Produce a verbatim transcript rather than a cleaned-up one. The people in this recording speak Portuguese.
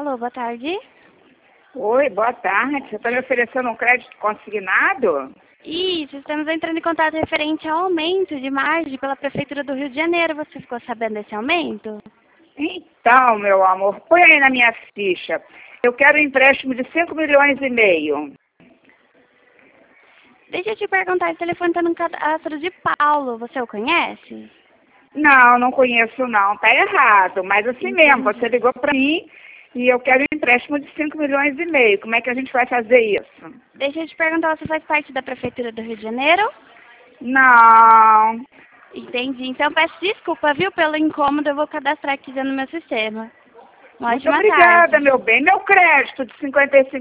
Alô, boa tarde. Oi, boa tarde. Você está me oferecendo um crédito consignado? Isso, estamos entrando em contato referente ao aumento de margem pela Prefeitura do Rio de Janeiro. Você ficou sabendo desse aumento? Então, meu amor, põe aí na minha ficha. Eu quero um empréstimo de cinco milhões e meio. Deixa eu te perguntar, esse telefone está no cadastro de Paulo. Você o conhece? Não, não conheço não. Tá errado. Mas assim Entendi. mesmo, você ligou para mim e eu quero um empréstimo de cinco milhões e meio. Como é que a gente vai fazer isso? Deixa eu te perguntar, você faz parte da Prefeitura do Rio de Janeiro? Não. Entendi. Então peço desculpa, viu, pelo incômodo. Eu vou cadastrar aqui já no meu sistema. Uma Muito ótima obrigada, tarde. meu bem. Meu crédito de cinquenta e cinco